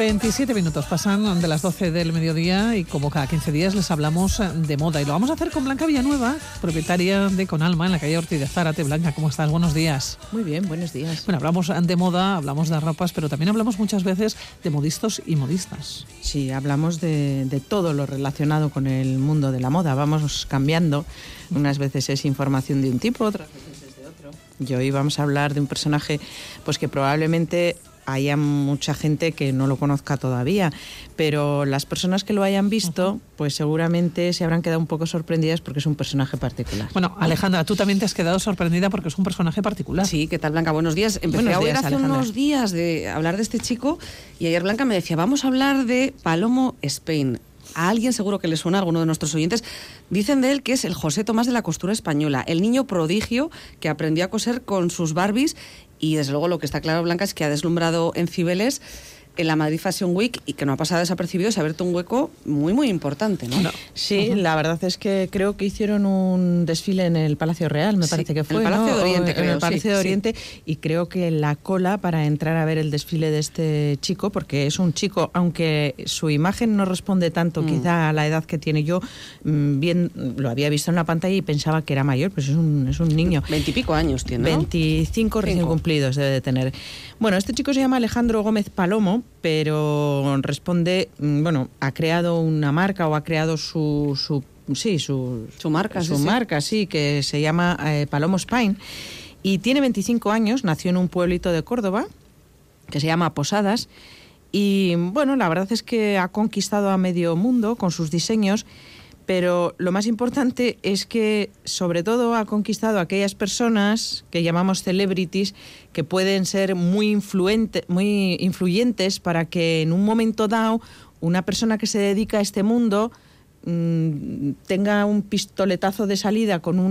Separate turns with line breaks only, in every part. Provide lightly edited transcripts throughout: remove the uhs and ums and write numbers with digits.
27 minutos pasan de las 12 del mediodía y como cada 15 días les hablamos de moda. Y lo vamos a hacer con Blanca Villanueva, propietaria de Conalma en la calle Ortiz de Zárate. Blanca, ¿cómo estás? Buenos días.
Muy bien, buenos días.
Bueno, hablamos de moda, hablamos de ropas, pero también hablamos muchas veces de modistas y modistas.
Sí, hablamos de todo lo relacionado con el mundo de la moda. Vamos cambiando. Unas veces es información de un tipo, otras veces es de otro. Y hoy vamos a hablar de un personaje pues que probablemente haya mucha gente que no lo conozca todavía, pero las personas que lo hayan visto, pues seguramente se habrán quedado un poco sorprendidas porque es un personaje particular.
Bueno, Alejandra, tú también te has quedado sorprendida porque es un personaje particular.
Sí, ¿qué tal, Blanca? Buenos días. Empecé a oír hace unos días de hablar de este chico y ayer Blanca me decía, vamos a hablar de Palomo Spain. A alguien seguro que le suena, a alguno de nuestros oyentes. Dicen de él que es el José Tomás de la costura española, el niño prodigio que aprendió a coser con sus Barbies y desde luego lo que está claro, Blanca, es que ha deslumbrado en Cibeles en la Madrid Fashion Week y que no ha pasado desapercibido, se ha abierto un hueco muy, muy importante, ¿no?
Sí, la verdad es que creo que hicieron un desfile en el Palacio Real, me parece que fue,
en el Palacio de Oriente, creo.
En el Palacio de Oriente, y creo que la cola para entrar a ver el desfile de este chico, porque es un chico, aunque su imagen no responde tanto quizá a la edad que tiene yo, bien lo había visto en la pantalla y pensaba que era mayor, pues es un niño.
20 y pico años tiene, ¿no?
25 recién cumplidos debe de tener. Bueno, este chico se llama Alejandro Gómez Palomo, pero responde, bueno, ha creado una marca o ha creado su marca, sí, que se llama Palomo Spain, y tiene 25 años, nació en un pueblito de Córdoba que se llama Posadas, y bueno, la verdad es que ha conquistado a medio mundo con sus diseños, pero lo más importante es que sobre todo ha conquistado a aquellas personas que llamamos celebrities, que pueden ser muy influyentes para que en un momento dado una persona que se dedica a este mundo tenga un pistoletazo de salida con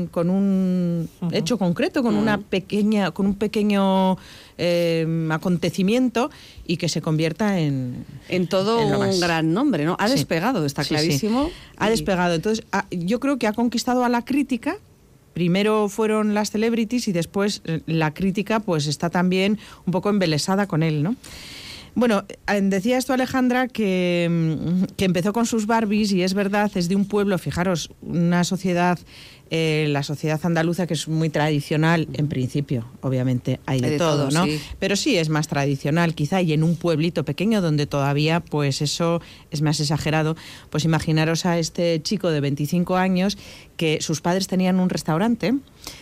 un hecho concreto, con un pequeño acontecimiento y que se convierta en
todo un gran nombre, ¿no? Ha despegado, está clarísimo.
Sí. Ha despegado. Entonces, yo creo que ha conquistado a la crítica. Primero fueron las celebrities y después la crítica pues está también un poco embelesada con él, ¿no? Bueno, decía esto Alejandra que empezó con sus Barbies y es verdad, es de un pueblo, fijaros, una sociedad, la sociedad andaluza que es muy tradicional en principio, obviamente hay de todo, ¿no? Sí. Pero sí es más tradicional quizá y en un pueblito pequeño donde todavía pues eso es más exagerado, pues imaginaros a este chico de 25 años que sus padres tenían un restaurante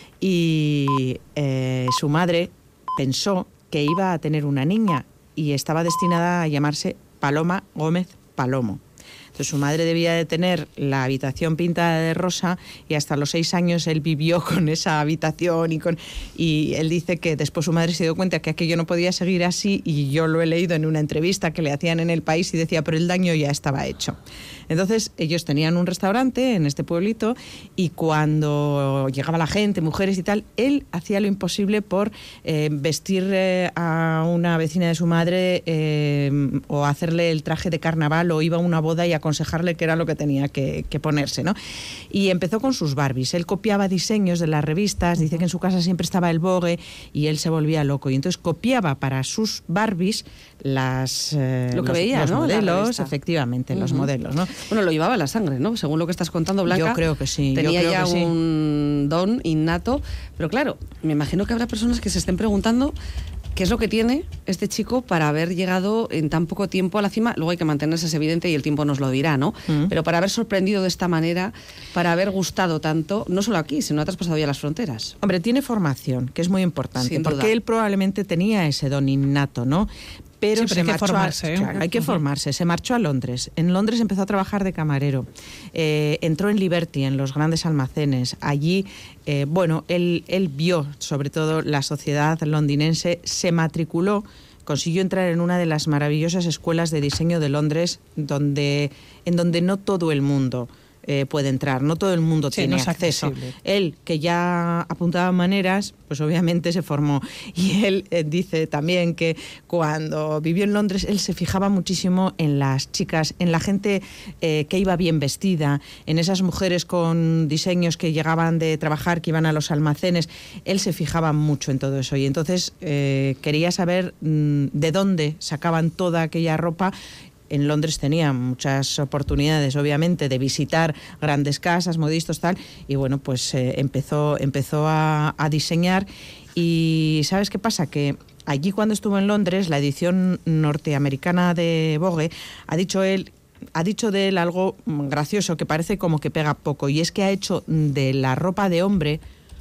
y su madre pensó que iba a tener una niña y estaba destinada a llamarse Paloma Gómez Palomo. Entonces su madre debía de tener la habitación pintada de rosa y hasta los 6 años él vivió con esa habitación y él dice que después su madre se dio cuenta que aquello no podía seguir así y yo lo he leído en una entrevista que le hacían en El País y decía, pero el daño ya estaba hecho. Entonces ellos tenían un restaurante en este pueblito y cuando llegaba la gente, mujeres y tal, él hacía lo imposible por vestir a una vecina de su madre o hacerle el traje de carnaval o iba a una boda y aconsejarle qué era lo que tenía que ponerse, ¿no? Y empezó con sus Barbies. Él copiaba diseños de las revistas, dice que en su casa siempre estaba el Vogue y él se volvía loco. Y entonces copiaba para sus Barbies los modelos, efectivamente, los modelos, ¿no?
Bueno, lo llevaba en la sangre, ¿no? Según lo que estás contando, Blanca.
Yo creo que sí.
Tenía ya un don innato. Pero claro, me imagino que habrá personas que se estén preguntando qué es lo que tiene este chico para haber llegado en tan poco tiempo a la cima. Luego hay que mantenerse, es evidente, y el tiempo nos lo dirá, ¿no? Pero para haber sorprendido de esta manera, para haber gustado tanto, no solo aquí, sino ha traspasado ya las fronteras.
Hombre, tiene formación, que es muy importante, porque él probablemente tenía ese don innato, ¿no? Pero
hay que formarse.
Claro, hay que formarse. Se marchó a Londres. En Londres empezó a trabajar de camarero. Entró en Liberty, en los grandes almacenes. Allí, él vio sobre todo la sociedad londinense, se matriculó, consiguió entrar en una de las maravillosas escuelas de diseño de Londres, en donde no todo el mundo puede entrar, no todo el mundo tiene acceso.
Accesible.
Él, que ya apuntaba maneras, pues obviamente se formó. Y él dice también que cuando vivió en Londres, él se fijaba muchísimo en las chicas, en la gente que iba bien vestida, en esas mujeres con diseños que llegaban de trabajar, que iban a los almacenes. Él se fijaba mucho en todo eso y entonces quería saber de dónde sacaban toda aquella ropa. En Londres tenía muchas oportunidades, obviamente, de visitar grandes casas, modistos, tal, y bueno, pues empezó a diseñar. Y ¿sabes qué pasa? Que allí cuando estuvo en Londres, la edición norteamericana de Vogue, ha dicho de él algo gracioso que parece como que pega poco, y es que ha hecho de la ropa de hombre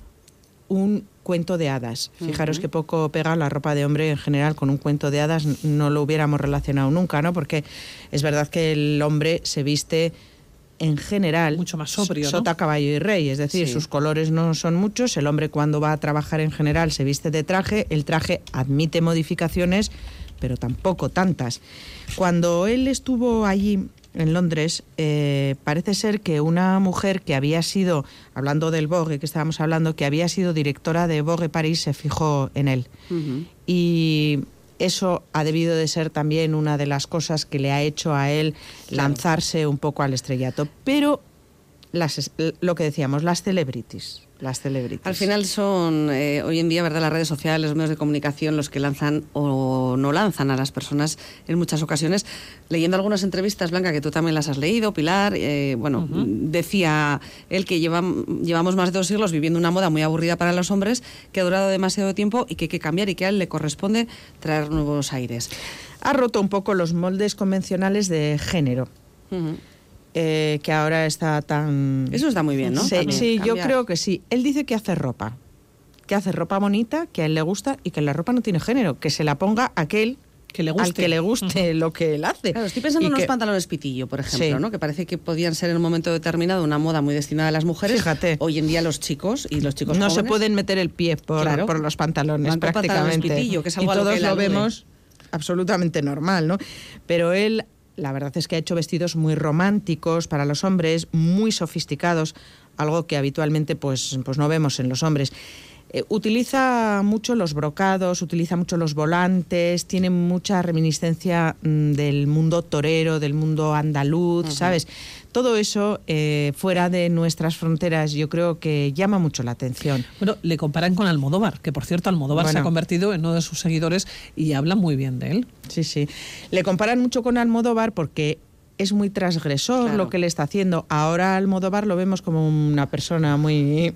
un cuento de hadas. Fijaros que poco pega la ropa de hombre en general con un cuento de hadas, no lo hubiéramos relacionado nunca, ¿no? Porque es verdad que el hombre se viste en general
mucho más sobrio, ¿no?
Sota, caballo y rey, es decir, sus colores no son muchos. El hombre cuando va a trabajar en general se viste de traje, el traje admite modificaciones, pero tampoco tantas. Cuando él estuvo allí en Londres, parece ser que una mujer que había sido, hablando del Vogue que estábamos hablando, que había sido directora de Vogue París, se fijó en él. Y eso ha debido de ser también una de las cosas que le ha hecho a él lanzarse un poco al estrellato. Pero lo que decíamos, las celebrities. Al
final son, hoy en día, ¿verdad?, las redes sociales, los medios de comunicación, los que lanzan o no lanzan a las personas en muchas ocasiones. Leyendo algunas entrevistas, Blanca, que tú también las has leído, Pilar, decía él que llevamos más de 2 siglos viviendo una moda muy aburrida para los hombres, que ha durado demasiado tiempo y que hay que cambiar y que a él le corresponde traer nuevos aires.
Ha roto un poco los moldes convencionales de género. Que ahora está tan...
Eso está muy bien, ¿no?
Sí, yo creo que sí. Él dice que hace ropa bonita, que a él le gusta y que la ropa no tiene género, que se la ponga aquel
que le guste.
Al que le guste lo que él hace.
Claro, estoy pensando en unos pantalones pitillo, por ejemplo, ¿no? Que parece que podían ser en un momento determinado una moda muy destinada a las mujeres.
Fíjate.
Hoy en día los chicos y los chicos
no
jóvenes
se pueden meter el pie por los pantalones, prácticamente.
Pantalones pitillo, que es algo
y todos
a lo que
lo vemos absolutamente normal, ¿no? Pero él, la verdad es que ha hecho vestidos muy románticos para los hombres, muy sofisticados, algo que habitualmente pues no vemos en los hombres. Utiliza mucho los brocados, utiliza mucho los volantes, tiene mucha reminiscencia del mundo torero, del mundo andaluz, ¿sabes? Todo eso fuera de nuestras fronteras yo creo que llama mucho la atención.
Bueno, le comparan con Almodóvar, que por cierto Almodóvar se ha convertido en uno de sus seguidores y habla muy bien de él.
Sí. Le comparan mucho con Almodóvar porque es muy transgresor lo que le está haciendo. Ahora Almodóvar lo vemos como una persona muy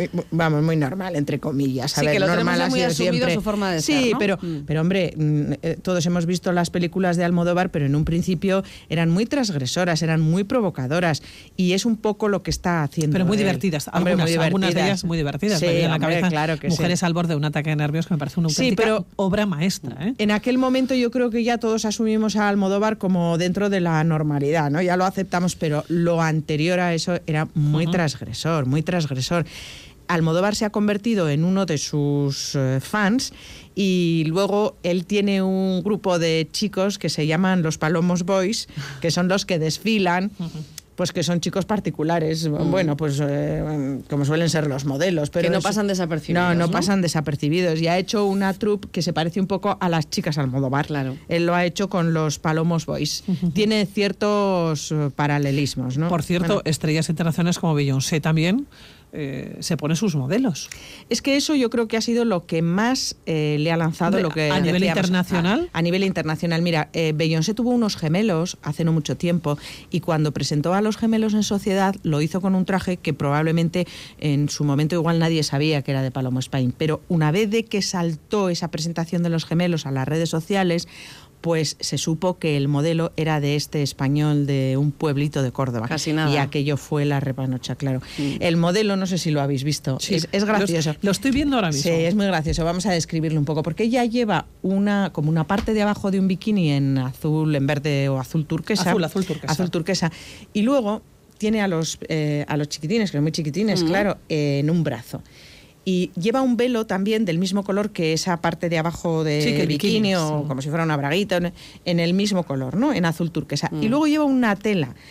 normal, entre comillas.
Sí, que lo tenemos ya muy asumido su forma de ser, ¿no?
pero hombre, todos hemos visto las películas de Almodóvar, pero en un principio eran muy transgresoras, eran muy provocadoras, y es un poco lo que está haciendo.
Pero muy divertidas, algunas de ellas muy divertidas.
Sí,
en la cabeza,
claro que
Mujeres al borde de un ataque de nervios, que me parece una auténtica obra maestra.
En aquel momento yo creo que ya todos asumimos a Almodóvar como dentro de la normalidad, ¿no? Ya lo aceptamos, pero lo anterior a eso era muy transgresor, muy transgresor. Almodóvar se ha convertido en uno de sus fans, y luego él tiene un grupo de chicos que se llaman los Palomos Boys, que son los que desfilan, pues que son chicos particulares, bueno, pues como suelen ser los modelos, pero
que no pasan desapercibidos.
No pasan desapercibidos, y ha hecho una troupe que se parece un poco a las chicas Almodóvar.
Claro.
Él lo ha hecho con los Palomos Boys. Tiene ciertos paralelismos, ¿no?
Por cierto, estrellas internacionales como Beyoncé también se pone sus modelos.
Es que eso yo creo que ha sido lo que más le ha lanzado
a nivel internacional.
A nivel internacional. Mira, Beyoncé tuvo unos gemelos hace no mucho tiempo, y cuando presentó a los gemelos en sociedad lo hizo con un traje que probablemente en su momento igual nadie sabía que era de Palomo Spain, pero una vez de que saltó esa presentación de los gemelos a las redes sociales, pues se supo que el modelo era de este español de un pueblito de Córdoba.
Casi nada.
Y aquello fue la repanocha, claro. El modelo, no sé si lo habéis visto,
sí,
es gracioso.
Lo estoy viendo ahora mismo.
Sí, es muy gracioso. Vamos a describirlo un poco, porque ella lleva como una parte de abajo de un bikini en azul, en verde o azul turquesa. Azul turquesa. Y luego tiene a los chiquitines, que son muy chiquitines, claro, en un brazo. Y lleva un velo también del mismo color que esa parte de abajo del bikini, o como si fuera una braguita, en el mismo color, ¿no? En azul turquesa. Y luego lleva una tela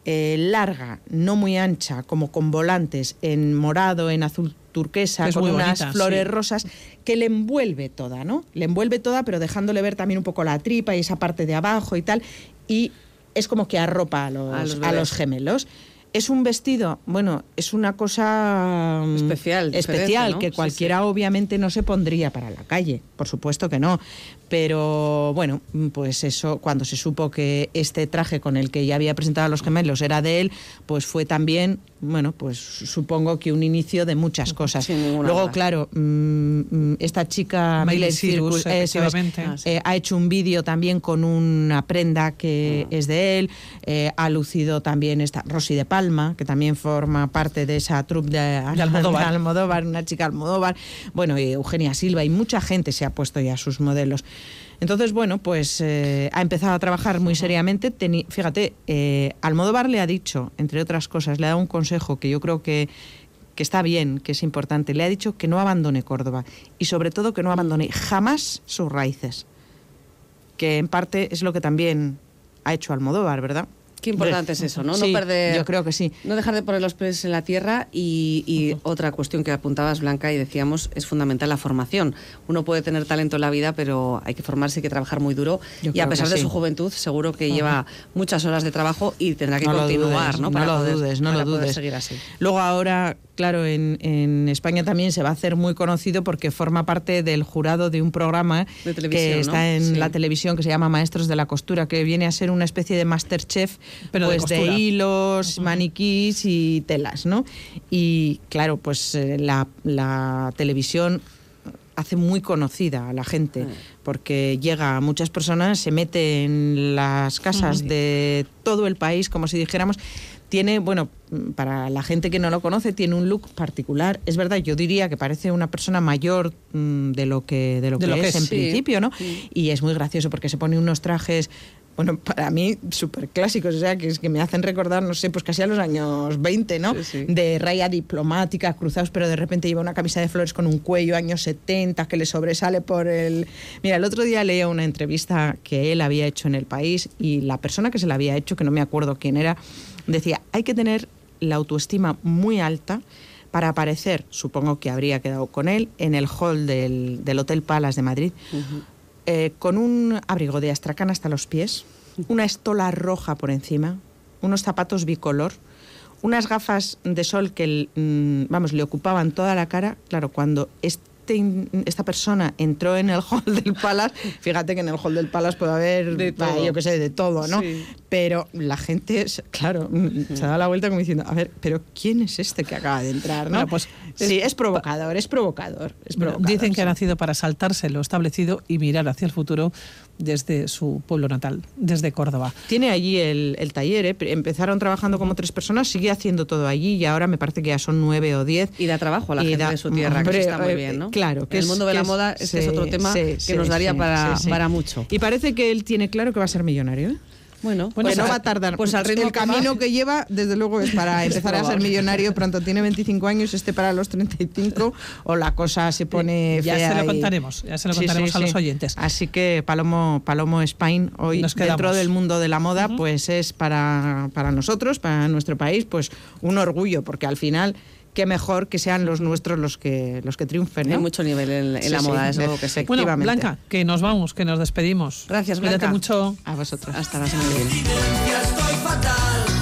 larga, no muy ancha, como con volantes en morado, en azul turquesa, con unas flores rosas, que le envuelve toda, ¿no? Le envuelve toda, pero dejándole ver también un poco la tripa y esa parte de abajo y tal, y es como que arropa a los gemelos. Es un vestido, bueno, es una cosa especial, ¿no? Que cualquiera obviamente no se pondría para la calle, por supuesto que no. Pero bueno, pues eso, cuando se supo que este traje con el que ya había presentado a los gemelos era de él, pues fue también, bueno, pues supongo que un inicio de muchas cosas. Luego, claro, esta chica
Miley Cyrus
ha hecho un vídeo también con una prenda que es de él, ha lucido también esta Rosy de Palma, que también forma parte de esa troupe de Almodóvar, una chica Almodóvar, bueno, Eugenia Silva, y mucha gente se ha puesto ya sus modelos. Entonces, bueno, pues ha empezado a trabajar muy seriamente. Fíjate, Almodóvar le ha dicho, entre otras cosas, le ha dado un consejo que yo creo que está bien, que es importante. Le ha dicho que no abandone Córdoba y sobre todo que no abandone jamás sus raíces, que en parte es lo que también ha hecho Almodóvar, ¿verdad?
Qué importante es eso, ¿no?
Sí,
no perder,
yo creo que sí.
No dejar de poner los pies en la tierra y otra cuestión que apuntabas, Blanca, y decíamos, es fundamental la formación. Uno puede tener talento en la vida, pero hay que formarse, hay que trabajar muy duro. Y a pesar de su juventud, seguro que lleva muchas horas de trabajo y tendrá que continuar, ¿no?
No lo dudes.
Poder seguir así.
Luego ahora, claro, en España también se va a hacer muy conocido porque forma parte del jurado de un programa
de televisión,
que está en la televisión, que se llama Maestros de la Costura, que viene a ser una especie de Masterchef, pero pues de hilos, maniquís y telas, ¿no? Y claro, pues la televisión hace muy conocida a la gente, porque llega a muchas personas, se mete en las casas de todo el país, como si dijéramos. Tiene, bueno, para la gente que no lo conoce, tiene un look particular. Es verdad, yo diría que parece una persona mayor de lo que es en principio, ¿no? Y es muy gracioso porque se pone unos trajes, bueno, para mí súper clásicos, o sea, que me hacen recordar, no sé, pues casi a los años 20, ¿no? De raya diplomática, cruzados, pero de repente lleva una camisa de flores con un cuello, años 70, que le sobresale por el... Mira, el otro día leía una entrevista que él había hecho en El País y la persona que se la había hecho, que no me acuerdo quién era, decía, hay que tener la autoestima muy alta para aparecer, supongo que habría quedado con él, en el hall del Hotel Palace de Madrid, con un abrigo de astracán hasta los pies, una estola roja por encima, unos zapatos bicolor, unas gafas de sol que, le ocupaban toda la cara. Claro, cuando esta persona entró en el hall del Palace, fíjate que en el hall del Palace puede haber, yo qué sé, de todo, ¿no? Sí. Pero la gente, claro, se da la vuelta como diciendo, a ver, pero ¿quién es este que acaba de entrar, no?
Bueno, pues
sí, es provocador.
Dicen que
sí.
ha nacido para saltarse lo establecido y mirar hacia el futuro desde su pueblo natal, desde Córdoba.
Tiene allí el taller, empezaron trabajando como 3 personas, sigue haciendo todo allí y ahora me parece que ya son 9 o 10.
Y da trabajo a la gente de su tierra, que eso está muy bien, ¿no?
Claro.
Que el mundo de la moda es otro tema que nos daría para mucho.
Y parece que él tiene claro que va a ser millonario, ¿eh?
Bueno,
pues no va a tardar.
Pues al ritmo
el camino que lleva, desde luego, es para empezar a ser millonario pronto. Tiene 25 años, para los 35, o la cosa se pone fea.
Ya se lo contaremos a los oyentes.
Así que Palomo Spain, hoy dentro del mundo de la moda, pues es para nosotros, para nuestro país, pues un orgullo, porque al final... qué mejor que sean los nuestros los que triunfen, ¿no?
Hay mucho nivel en la moda, es algo que sé.
Bueno, Blanca, que nos vamos, que nos despedimos.
Gracias, Blanca.
Cuídate mucho.
A vosotros.
Hasta la semana que viene.